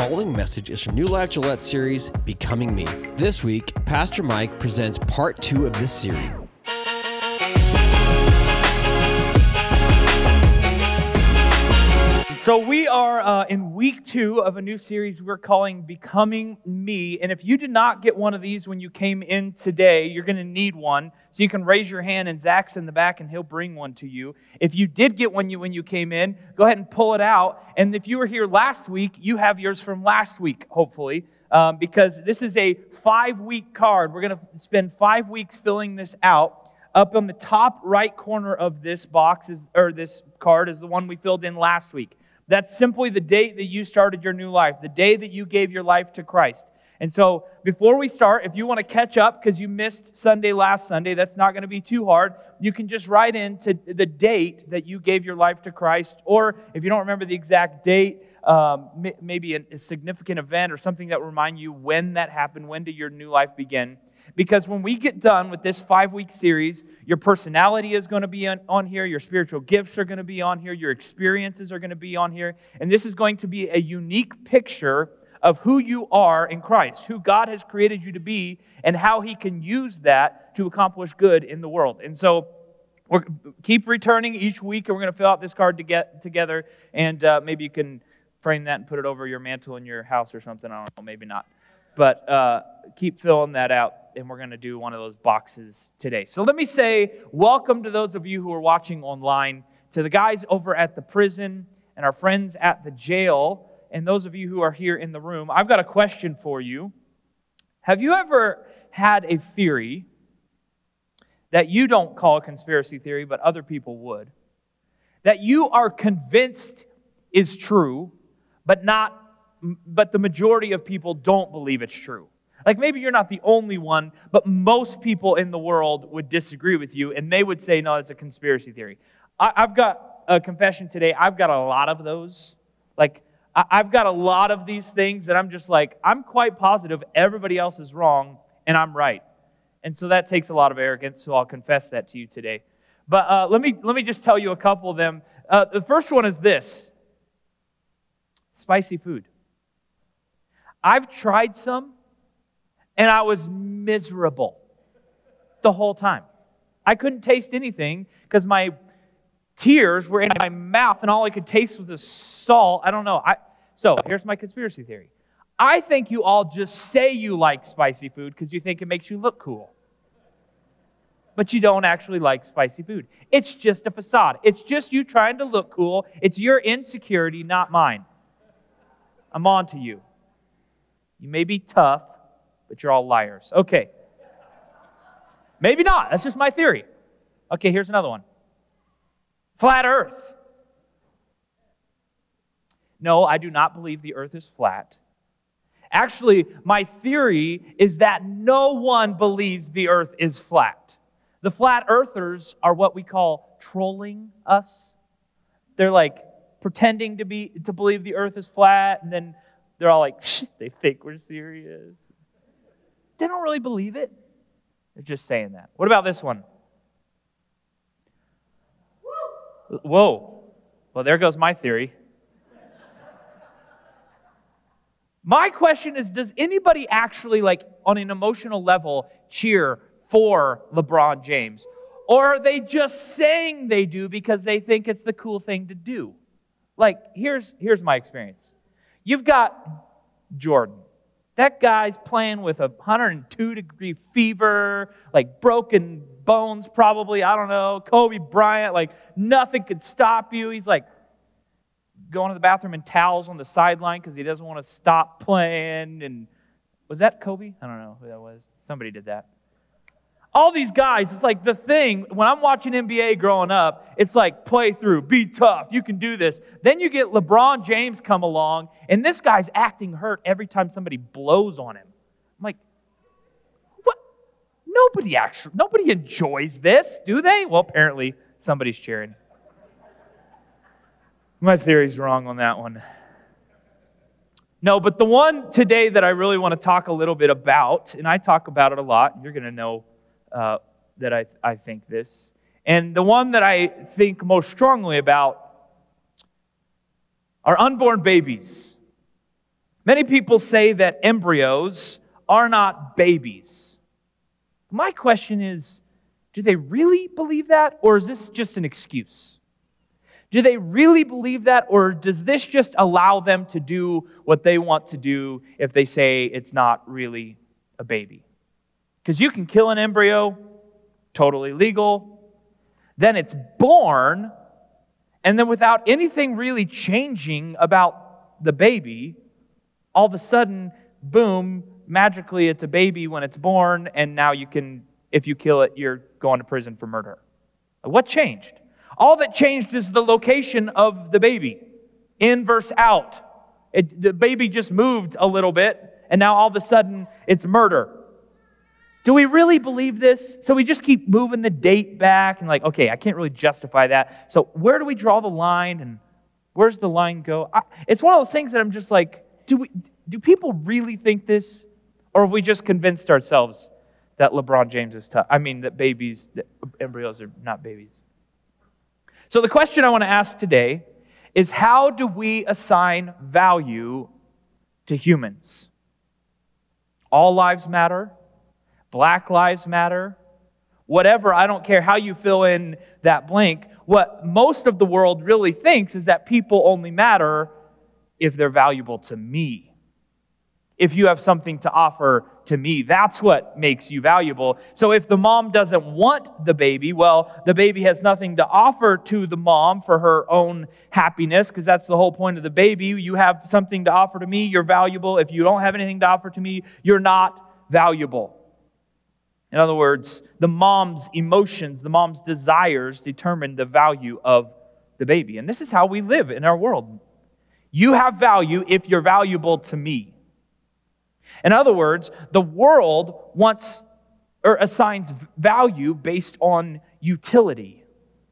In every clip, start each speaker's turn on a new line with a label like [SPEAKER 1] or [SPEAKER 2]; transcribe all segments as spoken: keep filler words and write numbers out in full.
[SPEAKER 1] following message is from New Life Gillette series, Becoming Me. This week, Pastor Mike presents part two of this series.
[SPEAKER 2] So we are uh, in week two of a new series we're calling Becoming Me. And if you did not get one of these when you came in today, you're going to need one. So you can raise your hand and Zach's in the back and he'll bring one to you. If you did get one when you came in, go ahead and pull it out. And if you were here last week, you have yours from last week, hopefully. Um, because this is a five-week card. We're going to spend five weeks filling this out. Up on the top right corner of this box, is, or this card, is the one we filled in last week. That's simply the date that you started your new life, the day that you gave your life to Christ. And so before we start, if you want to catch up because you missed Sunday last Sunday, that's not going to be too hard. You can just write in to the date that you gave your life to Christ. Or if you don't remember the exact date, um, maybe a, a significant event or something that will remind you when that happened, when did your new life begin. Because when we get done with this five-week series, your personality is going to be on, on here, your spiritual gifts are going to be on here, your experiences are going to be on here, and this is going to be a unique picture of who you are in Christ, who God has created you to be, and how He can use that to accomplish good in the world. And so we'll keep returning each week, and we're going to fill out this card to get together, and uh, maybe you can frame that and put it over your mantle in your house or something. I don't know, maybe not. But uh, keep filling that out, and we're going to do one of those boxes today. So let me say welcome to those of you who are watching online, to the guys over at the prison, and our friends at the jail, and those of you who are here in the room. I've got a question for you. Have you ever had a theory that you don't call a conspiracy theory, but other people would, that you are convinced is true, but not but the majority of people don't believe it's true? Like maybe you're not the only one, but most people in the world would disagree with you, and they would say, no, it's a conspiracy theory. I, I've got a confession today. I've got a lot of those. Like, I, I've got a lot of these things that I'm just like, I'm quite positive everybody else is wrong, and I'm right. And so that takes a lot of arrogance, so I'll confess that to you today. But uh, let me let me just tell you a couple of them. Uh, the first one is this: spicy food. I've tried some, and I was miserable the whole time. I couldn't taste anything because my tears were in my mouth, and all I could taste was the salt. I don't know. I, so here's my conspiracy theory. I think you all just say you like spicy food because you think it makes you look cool. But you don't actually like spicy food. It's just a facade. It's just you trying to look cool. It's your insecurity, not mine. I'm on to you. You may be tough, but you're all liars. Okay. Maybe not. That's just my theory. Okay, here's another one. Flat earth. No, I do not believe the earth is flat. Actually, my theory is that no one believes the earth is flat. The flat earthers are what we call trolling us. They're like pretending to be to believe the earth is flat, and then they're all like, they think we're serious. They don't really believe it. They're just saying that. What about this one? Whoa. Well, there goes my theory. My question is, does anybody actually, like, on an emotional level, cheer for LeBron James? Or are they just saying they do because they think it's the cool thing to do? Like, here's, here's my experience. You've got Jordan. That guy's playing with a one hundred two degree fever, like broken bones probably, I don't know. Kobe Bryant, like nothing could stop you. He's like going to the bathroom in towels on the sideline because he doesn't want to stop playing. And was that Kobe? I don't know who that was. Somebody did that. All these guys, it's like the thing, when I'm watching N B A growing up, it's like play through, be tough, you can do this. Then you get LeBron James come along, and this guy's acting hurt every time somebody blows on him. I'm like, what? Nobody actually, nobody enjoys this, do they? Well, apparently somebody's cheering. My theory's wrong on that one. No, but the one today that I really want to talk a little bit about, and I talk about it a lot, you're going to know Uh, that I, I think this. And the one that I think most strongly about are unborn babies. Many people say that embryos are not babies. My question is, do they really believe that, or is this just an excuse? Do they really believe that, or does this just allow them to do what they want to do if they say it's not really a baby? Because you can kill an embryo, totally legal, then it's born, and then without anything really changing about the baby, all of a sudden, boom, magically it's a baby when it's born, and now you can, if you kill it, you're going to prison for murder. What changed? All that changed is the location of the baby. In versus out. It, the baby just moved a little bit, and now all of a sudden it's murder. Do we really believe this? So we just keep moving the date back and like, okay, I can't really justify that. So where do we draw the line, and where's the line go? I, it's one of those things that I'm just like, do we? Do people really think this? Or have we just convinced ourselves that LeBron James is tough? I mean, that babies, that embryos are not babies. So the question I want to ask today is, how do we assign value to humans? All lives matter. Black lives matter. Whatever, I don't care how you fill in that blank. What most of the world really thinks is that people only matter if they're valuable to me. If you have something to offer to me, that's what makes you valuable. So if the mom doesn't want the baby, well, the baby has nothing to offer to the mom for her own happiness, because that's the whole point of the baby. You have something to offer to me, you're valuable. If you don't have anything to offer to me, you're not valuable. In other words, the mom's emotions, the mom's desires determine the value of the baby. And this is how we live in our world. You have value if you're valuable to me. In other words, the world wants or assigns value based on utility.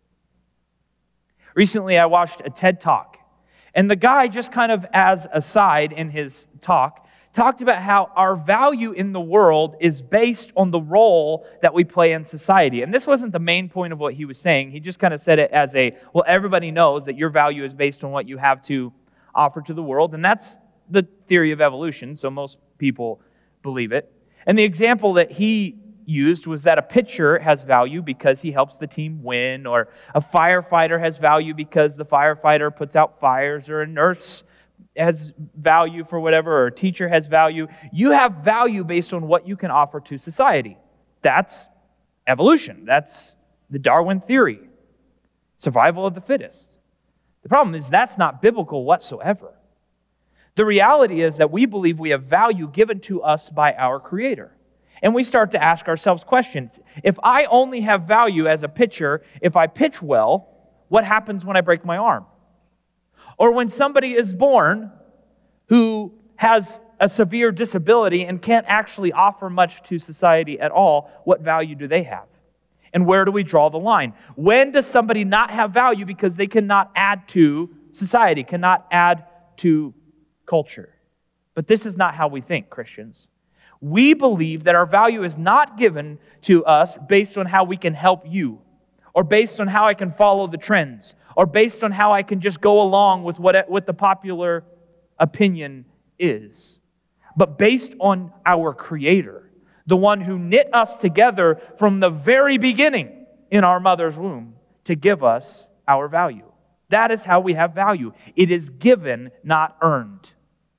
[SPEAKER 2] Recently, I watched a TED Talk, and the guy, just kind of as a side in his talk, talked about how our value in the world is based on the role that we play in society. And this wasn't the main point of what he was saying. He just kind of said it as a, well, everybody knows that your value is based on what you have to offer to the world, and that's the theory of evolution, so most people believe it. And the example that he used was that a pitcher has value because he helps the team win, or a firefighter has value because the firefighter puts out fires, or a nurse has value for whatever, or a teacher has value. You have value based on what you can offer to society. That's evolution. That's the Darwin theory. Survival of the fittest. The problem is that's not biblical whatsoever. The reality is that we believe we have value given to us by our Creator. And we start to ask ourselves questions. If I only have value as a pitcher, if I pitch well, what happens when I break my arm? Or when somebody is born who has a severe disability and can't actually offer much to society at all, what value do they have? And where do we draw the line? When does somebody not have value because they cannot add to society, cannot add to culture? But this is not how we think, Christians. We believe that our value is not given to us based on how we can help you, or based on how I can follow the trends, or based on how I can just go along with what, what the popular opinion is, but based on our Creator, the one who knit us together from the very beginning in our mother's womb to give us our value. That is how we have value. It is given, not earned.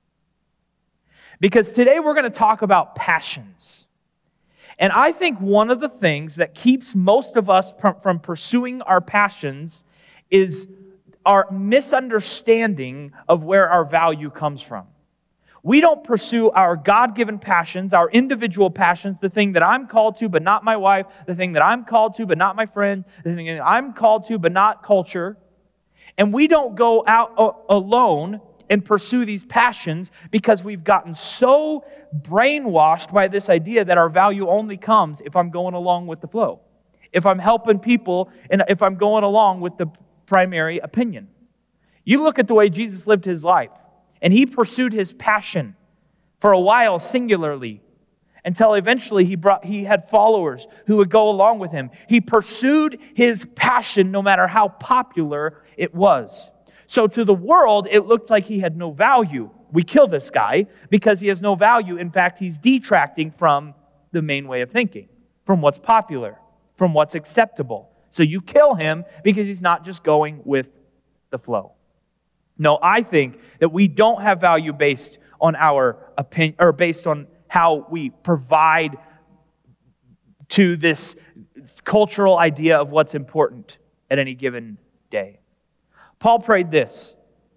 [SPEAKER 2] Because today we're going to talk about passions. And I think one of the things that keeps most of us from pursuing our passions is our misunderstanding of where our value comes from. We don't pursue our God-given passions, our individual passions, the thing that I'm called to but not my wife, the thing that I'm called to but not my friend, the thing that I'm called to but not culture. And we don't go out alone and pursue these passions because we've gotten so brainwashed by this idea that our value only comes if I'm going along with the flow, if I'm helping people, and if I'm going along with the primary opinion. You look at the way Jesus lived his life, and he pursued his passion for a while singularly, until eventually he brought he had followers who would go along with him. He pursued his passion no matter how popular it was. So to the world, it looked like he had no value. We kill this guy because he has no value. In fact, he's detracting from the main way of thinking, from what's popular, from what's acceptable. So you kill him because he's not just going with the flow. No, I think that we don't have value based on our opinion, or based on how we provide to this cultural idea of what's important at any given day. Paul prayed this.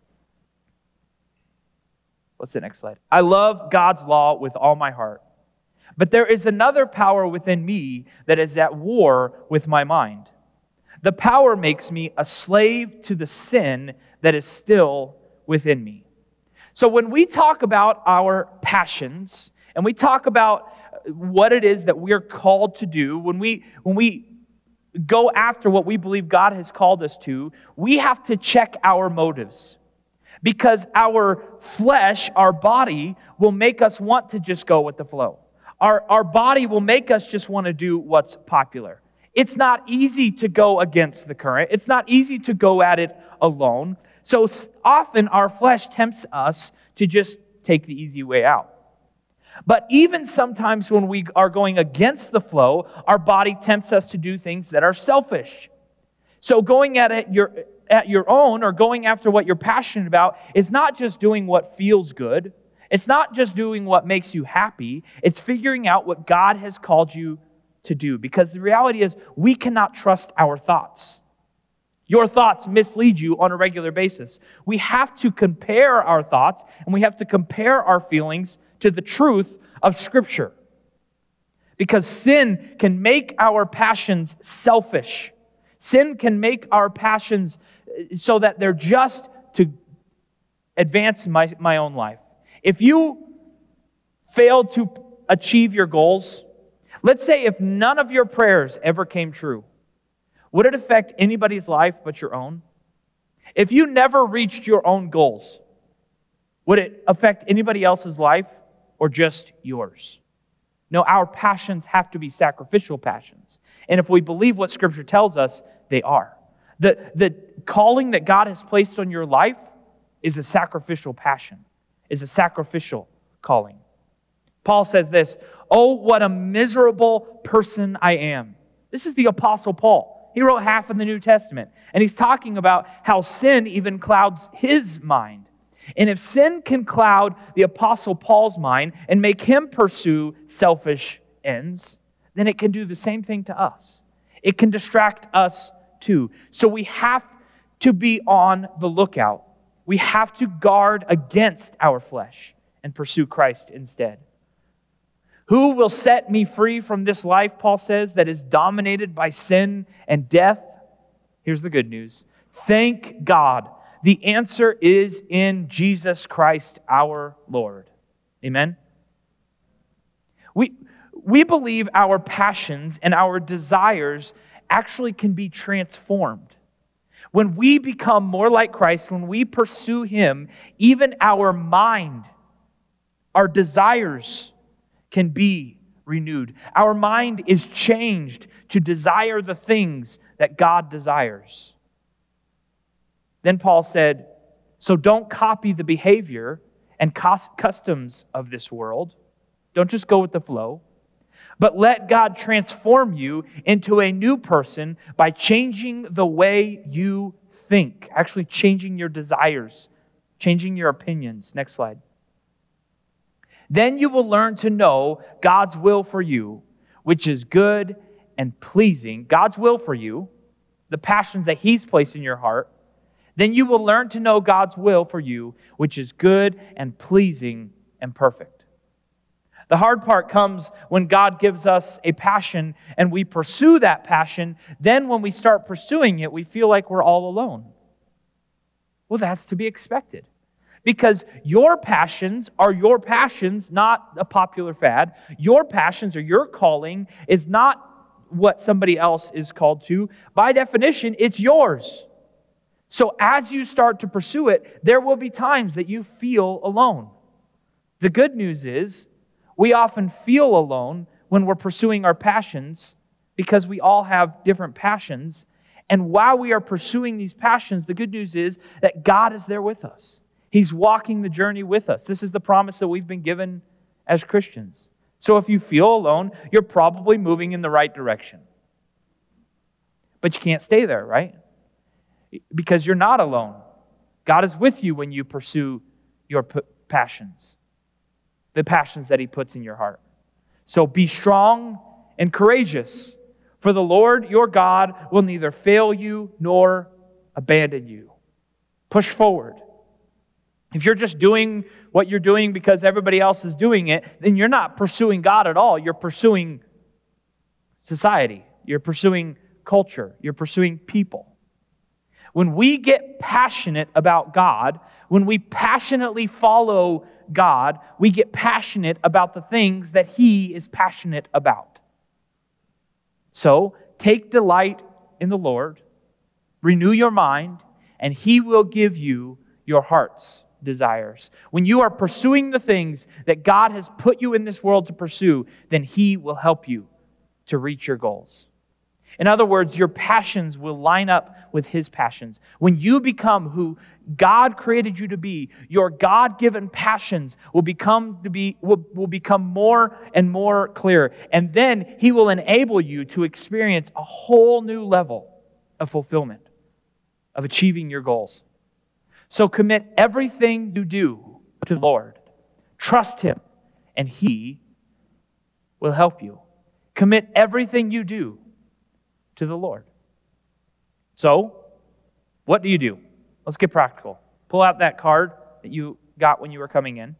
[SPEAKER 2] What's the next slide? I love God's law with all my heart, but there is another power within me that is at war with my mind. The power makes me a slave to the sin that is still within me. So when we talk about our passions, and we talk about what it is that we're called to do, when we when we go after what we believe God has called us to, we have to check our motives. Because our flesh, our body, will make us want to just go with the flow. Our, our body will make us just want to do what's popular. It's not easy to go against the current. It's not easy to go at it alone. So often our flesh tempts us to just take the easy way out. But even sometimes when we are going against the flow, our body tempts us to do things that are selfish. So going at it your, at your own, or going after what you're passionate about, is not just doing what feels good. It's not just doing what makes you happy. It's figuring out what God has called you to do. Because the reality is, we cannot trust our thoughts. Your thoughts mislead you on a regular basis. We have to compare our thoughts, and we have to compare our feelings to the truth of Scripture. Because sin can make our passions selfish. Sin can make our passions so that they're just to advance my, my own life. If you failed to achieve your goals, let's say if none of your prayers ever came true, would it affect anybody's life but your own? If you never reached your own goals, would it affect anybody else's life or just yours? No, our passions have to be sacrificial passions. And if we believe what Scripture tells us, they are. The, the calling that God has placed on your life is a sacrificial passion, is a sacrificial calling. Paul says this, "Oh, what a miserable person I am." This is the Apostle Paul. He wrote half of the New Testament. And he's talking about how sin even clouds his mind. And if sin can cloud the Apostle Paul's mind and make him pursue selfish ends, then it can do the same thing to us. It can distract us too. So we have to be on the lookout. We have to guard against our flesh and pursue Christ instead. Who will set me free from this life, Paul says, that is dominated by sin and death? Here's the good news. Thank God. The answer is in Jesus Christ our Lord. Amen? We, we believe our passions and our desires actually can be transformed. When we become more like Christ, when we pursue Him, even our mind, our desires can be renewed. Our mind is changed to desire the things that God desires. Then Paul said, so don't copy the behavior and customs of this world. Don't just go with the flow. But let God transform you into a new person by changing the way you think. Actually changing your desires, changing your opinions. Next slide. Then you will learn to know God's will for you, which is good and pleasing. God's will for you, the passions that He's placed in your heart. Then you will learn to know God's will for you, which is good and pleasing and perfect. The hard part comes when God gives us a passion and we pursue that passion. Then when we start pursuing it, we feel like we're all alone. Well, that's to be expected. Because your passions are your passions, not a popular fad. Your passions or your calling is not what somebody else is called to. By definition, it's yours. So as you start to pursue it, there will be times that you feel alone. The good news is, we often feel alone when we're pursuing our passions because we all have different passions. And while we are pursuing these passions, the good news is that God is there with us. He's walking the journey with us. This is the promise that we've been given as Christians. So if you feel alone, you're probably moving in the right direction. But you can't stay there, right? Because you're not alone. God is with you when you pursue your p- passions, the passions that He puts in your heart. So be strong and courageous, for the Lord your God will neither fail you nor abandon you. Push forward. If you're just doing what you're doing because everybody else is doing it, then you're not pursuing God at all. You're pursuing society. You're pursuing culture. You're pursuing people. When we get passionate about God, when we passionately follow God, we get passionate about the things that He is passionate about. So, take delight in the Lord, renew your mind, and He will give you your heart's desires. When you are pursuing the things that God has put you in this world to pursue, then He will help you to reach your goals. In other words, your passions will line up with His passions. When you become who God created you to be, your God-given passions will become to be will, will become more and more clear. And then He will enable you to experience a whole new level of fulfillment, of achieving your goals. So commit everything you do to the Lord. Trust Him, and He will help you. Commit everything you do to the Lord. So, what do you do? Let's get practical. Pull out that card that you got when you were coming in.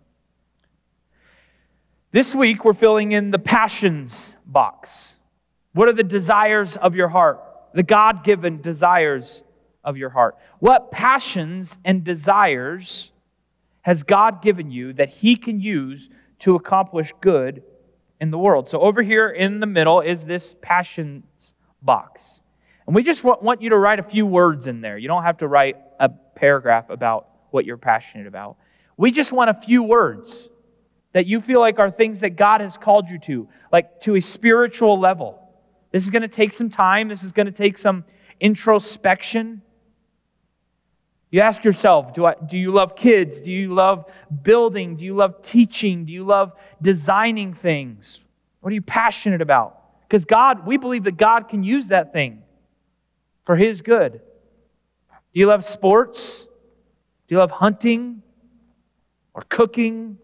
[SPEAKER 2] This week, we're filling in the passions box. What are the desires of your heart? The God-given desires of your heart. What passions and desires has God given you that He can use to accomplish good in the world? So over here in the middle is this passions box. And we just want you to write a few words in there. You don't have to write a paragraph about what you're passionate about. We just want a few words that you feel like are things that God has called you to, like to a spiritual level. This is going to take some time. This is going to take some introspection. You ask yourself, do I, do you love kids? Do you love building? Do you love teaching? Do you love designing things? What are you passionate about? Because God, we believe that God can use that thing for His good. Do you love sports? Do you love hunting or cooking?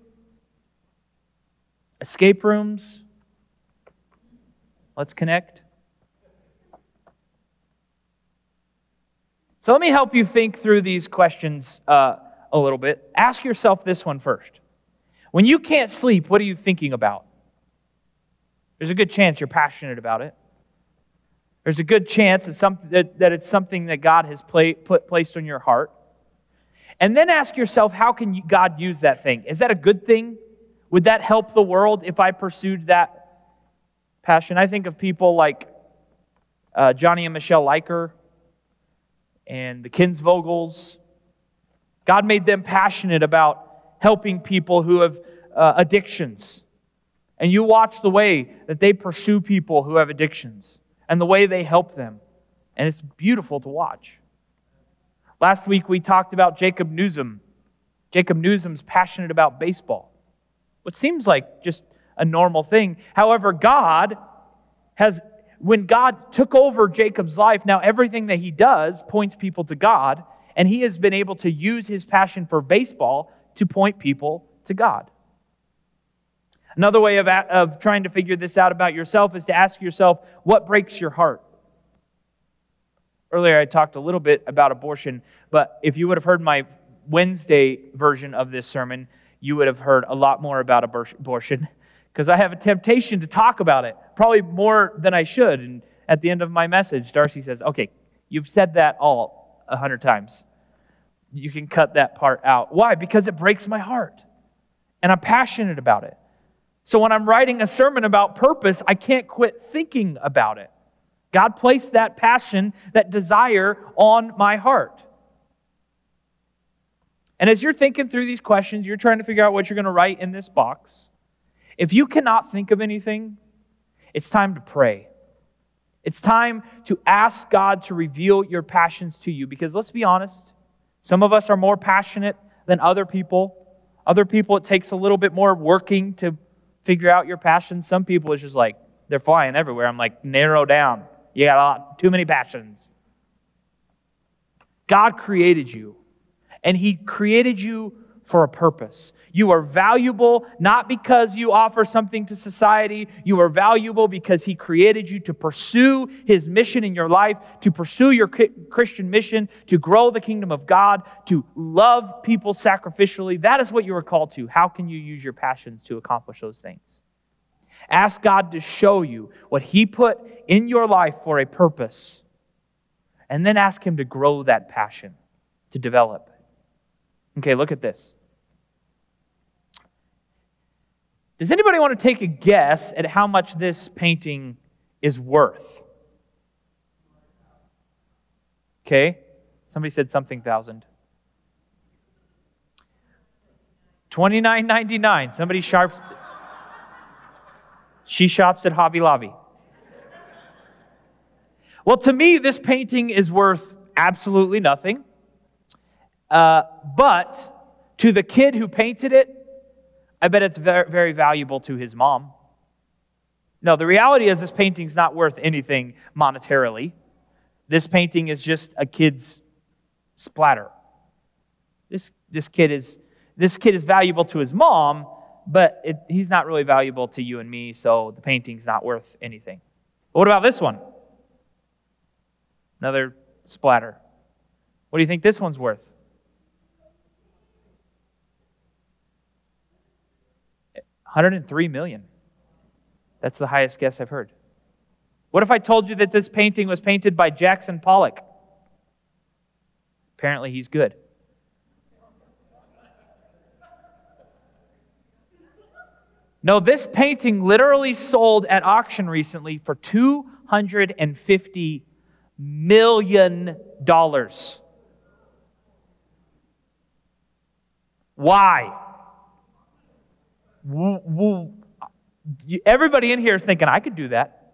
[SPEAKER 2] Escape rooms? Let's connect. So let me help you think through these questions uh, a little bit. Ask yourself this one first. When you can't sleep, what are you thinking about? There's a good chance you're passionate about it. There's a good chance it's some, that, that it's something that God has play, put placed on your heart. And then ask yourself, how can you, God use that thing? Is that a good thing? Would that help the world if I pursued that passion? I think of people like uh, Johnny and Michelle Leiker and the Kinsvogels. God made them passionate about helping people who have uh, addictions. And you watch the way that they pursue people who have addictions and the way they help them. And it's beautiful to watch. Last week we talked about Jacob Newsom. Jacob Newsom's passionate about baseball, which seems like just a normal thing. However, God has, when God took over Jacob's life, now everything that he does points people to God, and he has been able to use his passion for baseball to point people to God. Another way of, of trying to figure this out about yourself is to ask yourself, what breaks your heart? Earlier I talked a little bit about abortion, but if you would have heard my Wednesday version of this sermon, you would have heard a lot more about abortion, because I have a temptation to talk about it, probably more than I should. And at the end of my message, Darcy says, okay, you've said that all a hundred times. You can cut that part out. Why? Because it breaks my heart, and I'm passionate about it. So when I'm writing a sermon about purpose, I can't quit thinking about it. God placed that passion, that desire on my heart. And as you're thinking through these questions, you're trying to figure out what you're going to write in this box. If you cannot think of anything, it's time to pray. It's time to ask God to reveal your passions to you. Because let's be honest, some of us are more passionate than other people. Other people, it takes a little bit more working to figure out your passions. Some people, it's just like, they're flying everywhere. I'm like, narrow down. You got a lot, too many passions. God created you, and He created you for a purpose. You are valuable not because you offer something to society. You are valuable because He created you to pursue His mission in your life, to pursue your Christian mission, to grow the kingdom of God, to love people sacrificially. That is what you are called to. How can you use your passions to accomplish those things? Ask God to show you what He put in your life for a purpose, and then ask Him to grow that passion, to develop. Okay, look at this. Does anybody want to take a guess at how much this painting is worth? Okay, somebody said something thousand. twenty-nine ninety-nine. Somebody sharps. She shops at Hobby Lobby. Well, to me, this painting is worth absolutely nothing. Uh, but to the kid who painted it, I bet it's very, very valuable to his mom. No, the reality is this painting's not worth anything monetarily. This painting is just a kid's splatter. This this kid is this kid is valuable to his mom, but it, he's not really valuable to you and me, so the painting's not worth anything. But what about this one? Another splatter. What do you think this one's worth? one hundred three million dollars. That's the highest guess I've heard. What if I told you that this painting was painted by Jackson Pollock? Apparently he's good. No, this painting literally sold at auction recently for two hundred fifty million dollars. Why? Everybody in here is thinking, I could do that.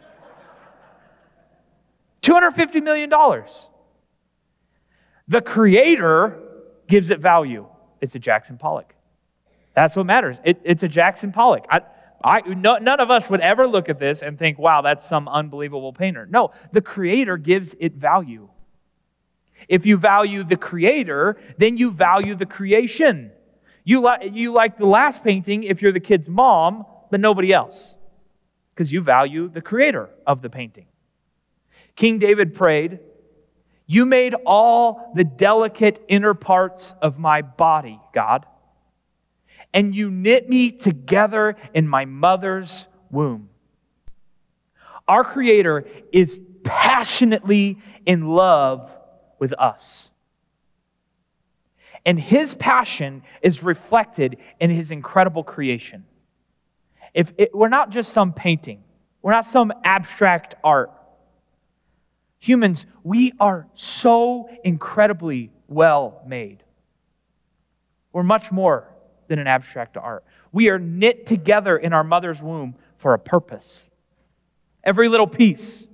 [SPEAKER 2] two hundred fifty million dollars. The creator gives it value. It's a Jackson Pollock. That's what matters. It, it's a Jackson Pollock. I, I, no, none of us would ever look at this and think, wow, that's some unbelievable painter. No, the creator gives it value. If you value the creator, then you value the creation. You, li- you like the last painting if you're the kid's mom, but nobody else, because you value the creator of the painting. King David prayed, "You made all the delicate inner parts of my body, God, and you knit me together in my mother's womb." Our Creator is passionately in love with us. And His passion is reflected in His incredible creation. If it, we're not just some painting, we're not some abstract art. Humans, we are so incredibly well made. We're much more than an abstract art. We are knit together in our mother's womb for a purpose. Every little piece.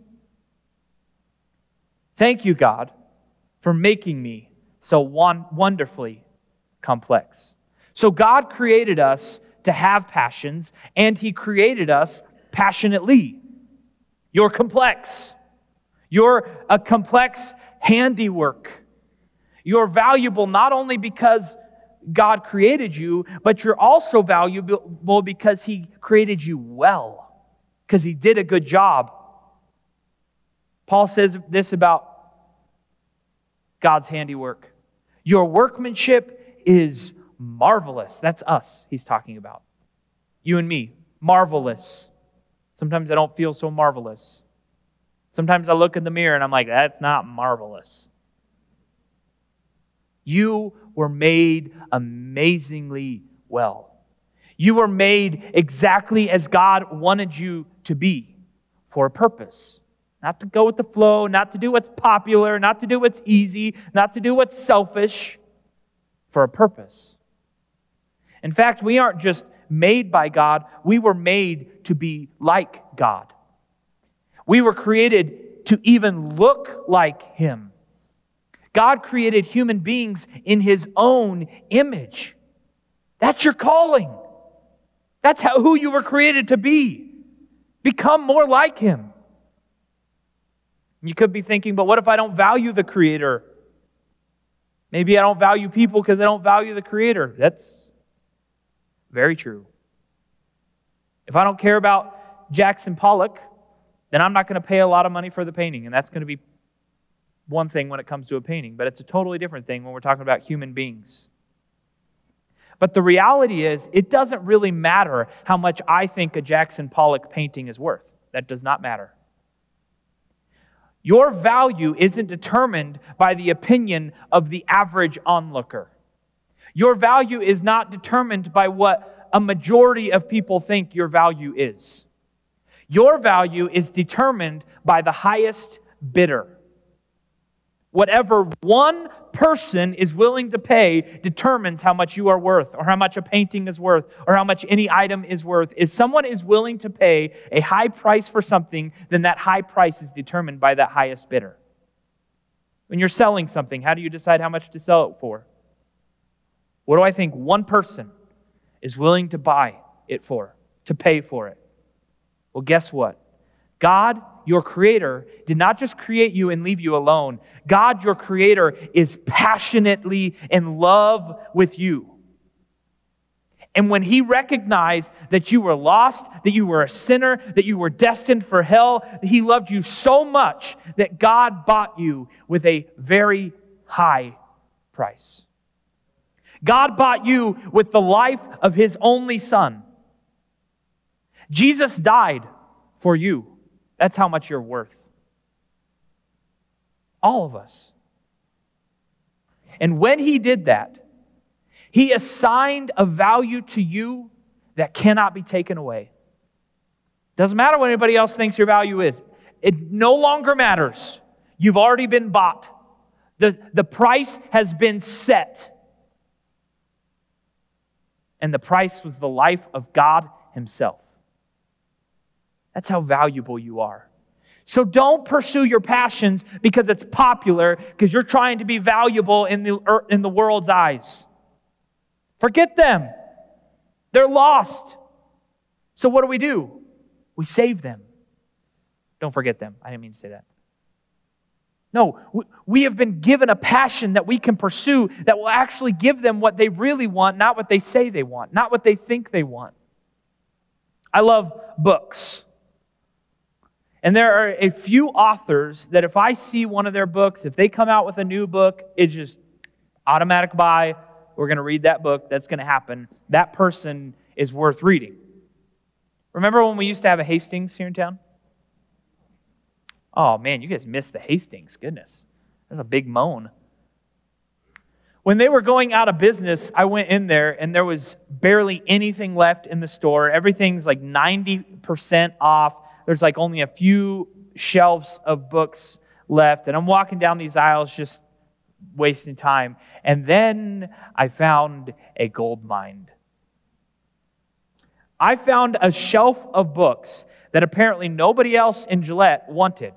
[SPEAKER 2] Thank you, God, for making me so wonderfully complex. So God created us to have passions, and He created us passionately. You're complex. You're a complex handiwork. You're valuable not only because God created you, but you're also valuable because He created you well, because He did a good job. Paul says this about God's handiwork. Your workmanship is marvelous. That's us he's talking about. You and me, marvelous. Sometimes I don't feel so marvelous. Sometimes I look in the mirror and I'm like, that's not marvelous. You were made amazingly well. You were made exactly as God wanted you to be, for a purpose. Not to go with the flow, not to do what's popular, not to do what's easy, not to do what's selfish, for a purpose. In fact, we aren't just made by God, we were made to be like God. We were created to even look like Him. God created human beings in His own image. That's your calling. That's how, who you were created to be. Become more like Him. You could be thinking, but what if I don't value the Creator? Maybe I don't value people because I don't value the Creator. That's very true. If I don't care about Jackson Pollock, then I'm not going to pay a lot of money for the painting, and that's going to be one thing when it comes to a painting, but it's a totally different thing when we're talking about human beings. But the reality is, it doesn't really matter how much I think a Jackson Pollock painting is worth. That does not matter. Your value isn't determined by the opinion of the average onlooker. Your value is not determined by what a majority of people think your value is. Your value is determined by the highest bidder. Whatever one person is willing to pay determines how much you are worth, or how much a painting is worth, or how much any item is worth. If someone is willing to pay a high price for something, then that high price is determined by that highest bidder. When you're selling something, how do you decide how much to sell it for? What do I think one person is willing to buy it for, to pay for it? Well, guess what? God, your Creator, did not just create you and leave you alone. God, your Creator, is passionately in love with you. And when He recognized that you were lost, that you were a sinner, that you were destined for hell, He loved you so much that God bought you with a very high price. God bought you with the life of His only Son. Jesus died for you. That's how much you're worth. All of us. And when He did that, He assigned a value to you that cannot be taken away. Doesn't matter what anybody else thinks your value is. It no longer matters. You've already been bought. The, the price has been set. And the price was the life of God Himself. That's how valuable you are. So don't pursue your passions because it's popular, because you're trying to be valuable in the, in the world's eyes. Forget them. They're lost. So what do we do? We save them. Don't forget them. I didn't mean to say that. No, we have been given a passion that we can pursue that will actually give them what they really want, not what they say they want, not what they think they want. I love books. And there are a few authors that if I see one of their books, if they come out with a new book, it's just automatic buy. We're going to read that book. That's going to happen. That person is worth reading. Remember when we used to have a Hastings here in town? Oh man, you guys missed the Hastings. Goodness. There's a big moan. When they were going out of business, I went in there and there was barely anything left in the store. Everything's like ninety percent off. There's like only a few shelves of books left. And I'm walking down these aisles just wasting time. And then I found a gold mine. I found a shelf of books that apparently nobody else in Gillette wanted.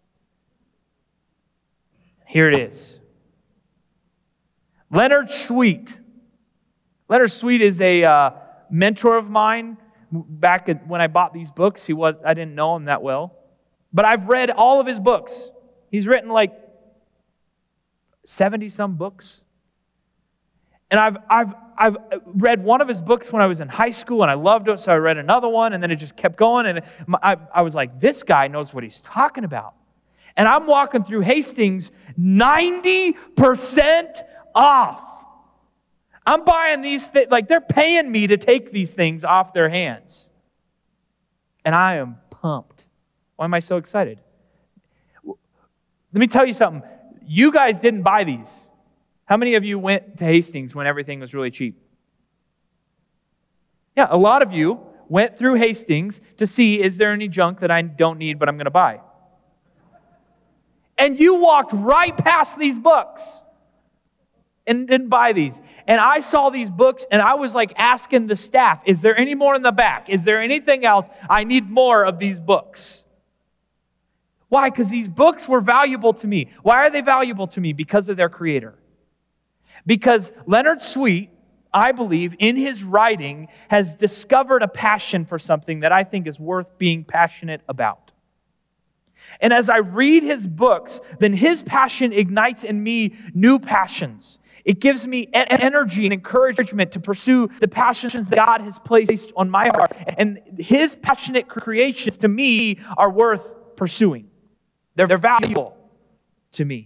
[SPEAKER 2] Here it is. Leonard Sweet. Leonard Sweet is a uh, mentor of mine. Back when I bought these books, he was I didn't know him that well. But I've read all of his books. He's written like seventy-some books. And I've I've I've read one of his books when I was in high school, and I loved it, so I read another one, and then it just kept going, and I, I was like, this guy knows what he's talking about. And I'm walking through Hastings, ninety percent off. I'm buying these things, like they're paying me to take these things off their hands. And I am pumped. Why am I so excited? Let me tell you something. You guys didn't buy these. How many of you went to Hastings when everything was really cheap? Yeah, a lot of you went through Hastings to see, is there any junk that I don't need but I'm going to buy? And you walked right past these books and didn't buy these. And I saw these books and I was like asking the staff, is there any more in the back? Is there anything else? I need more of these books. Why? Because these books were valuable to me. Why are they valuable to me? Because of their creator. Because Leonard Sweet, I believe, in his writing, has discovered a passion for something that I think is worth being passionate about. And as I read his books, then his passion ignites in me new passions. It gives me energy and encouragement to pursue the passions that God has placed on my heart. And his passionate creations to me are worth pursuing. They're, they're valuable to me.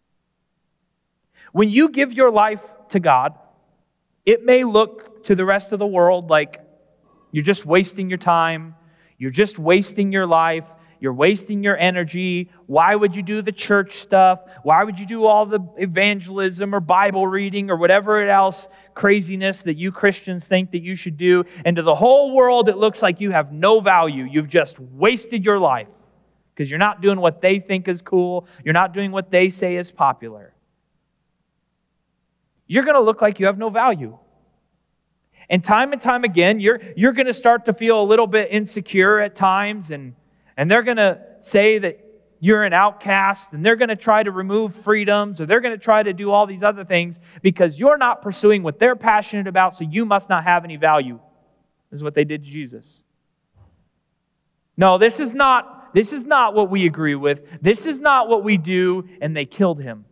[SPEAKER 2] When you give your life to God, it may look to the rest of the world like you're just wasting your time, you're just wasting your life, you're wasting your energy. Why would you do the church stuff? Why would you do all the evangelism or Bible reading or whatever else craziness that you Christians think that you should do? And to the whole world, it looks like you have no value. You've just wasted your life because you're not doing what they think is cool. You're not doing what they say is popular. You're going to look like you have no value. And time and time again, you're, you're going to start to feel a little bit insecure at times, and, and they're going to say that you're an outcast, and they're going to try to remove freedoms, or they're going to try to do all these other things because you're not pursuing what they're passionate about, so you must not have any value. This is what they did to Jesus. No, this is not, this is not what we agree with. This is not what we do, and they killed him.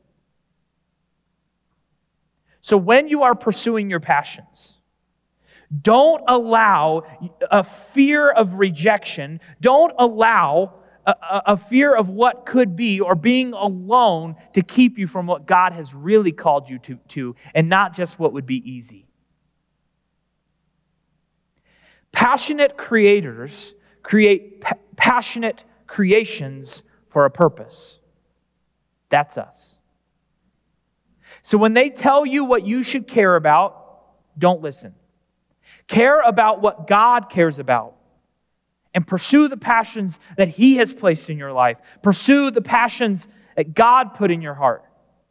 [SPEAKER 2] So when you are pursuing your passions, don't allow a fear of rejection, don't allow a, a, a fear of what could be or being alone to keep you from what God has really called you to, to and not just what would be easy. Passionate creators create pa- passionate creations for a purpose. That's us. So when they tell you what you should care about, don't listen. Care about what God cares about. And pursue the passions that He has placed in your life. Pursue the passions that God put in your heart.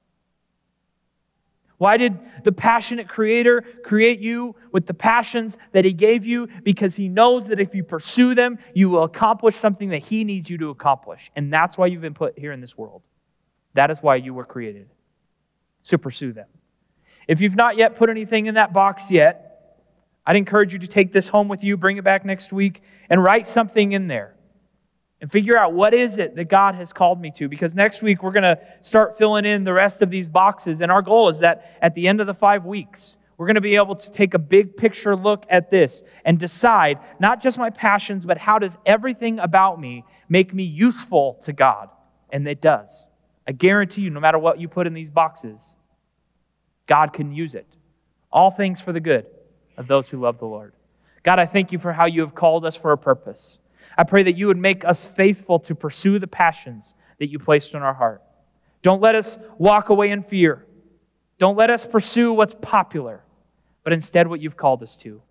[SPEAKER 2] Why did the passionate Creator create you with the passions that He gave you? Because He knows that if you pursue them, you will accomplish something that He needs you to accomplish. And that's why you've been put here in this world. That is why you were created. So pursue them. If you've not yet put anything in that box yet, I'd encourage you to take this home with you, bring it back next week, and write something in there. And figure out what is it that God has called me to. Because next week we're going to start filling in the rest of these boxes. And our goal is that at the end of the five weeks, we're going to be able to take a big picture look at this and decide not just my passions, but how does everything about me make me useful to God? And it does. I guarantee you, no matter what you put in these boxes, God can use it. All things for the good of those who love the Lord. God, I thank you for how you have called us for a purpose. I pray that you would make us faithful to pursue the passions that you placed in our heart. Don't let us walk away in fear. Don't let us pursue what's popular, but instead what you've called us to.